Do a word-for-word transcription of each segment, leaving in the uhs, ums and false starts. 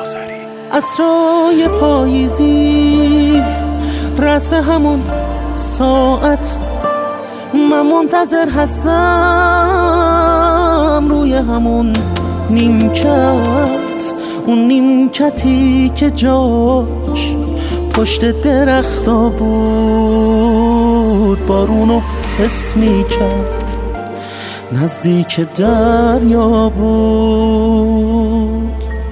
عصرای پاییزی رس همون ساعت من منتظر هستم روی همون نیمکت، اون نیمکتی که جاش پشت درختا بود، بارونو حس می کرد نزدیک دریا بود.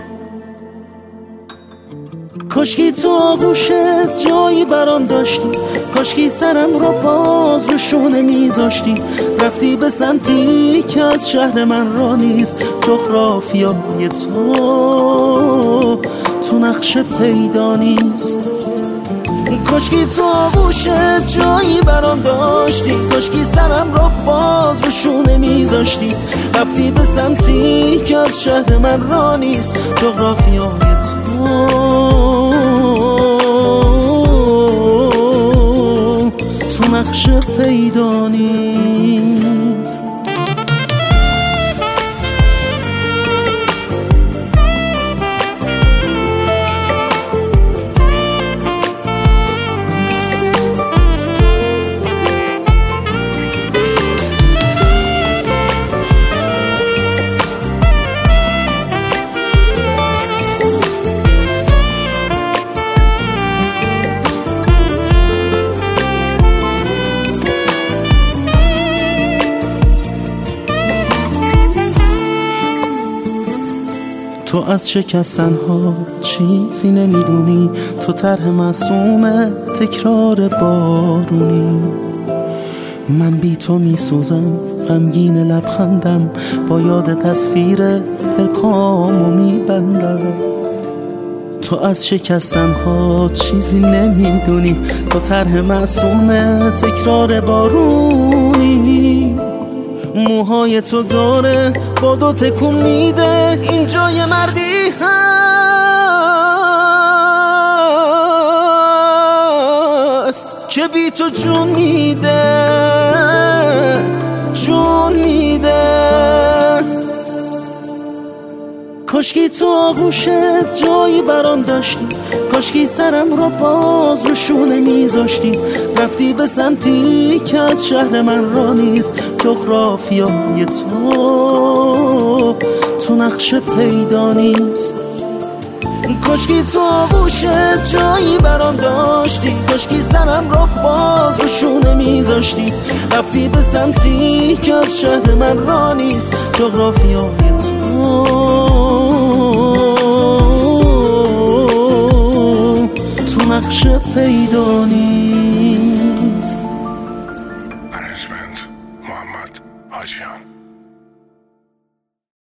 کاشکی تو آغوشت جایی برام داشتی، کاشکی سرم رو باز رو شونه میذاشتی، رفتی به سمتی که از شهر من را نیست، جغرافیای تو تو نقشه پیدا نیست. کاشکی تو آغوشت جایی برام داشتی، کاشکی سرم رو باز رو شونه میذاشتی، رفتی به سمتی که از شهر من را نیست، جغرافیای تو تو نقشه پیدا نیست. تو از شکستن ها چیزی نمیدونی، تو طرح معصوم تکرار بارونی. من بی تو میسوزم غمگین لبخندم، با یاد تصویر پلکامو میبندم. تو از شکستن ها چیزی نمیدونی، تو طرح معصوم تکرار بارونی. موهای تو داره با دو تکون میده، این جای مردی هست که بی تو جون میده، جون میده. کاشکی تو آغوشت جایی برام داشتی، کاشکی سرم رو باز رو شونه میذاشتی، رفتی به سمتی که از شهر من را نیست، جغرافیای تو تو نقشه پیدا نیست. کاشکی تو آغوشت جایی برام داشتی، کاشکی سرم رو باز رو شونه میذاشتی، رفتی به سمتی که از شهر من را نیست، جغرافیای تو تو نقشه پیدا نیست. منیجمنت محمد حاجیان.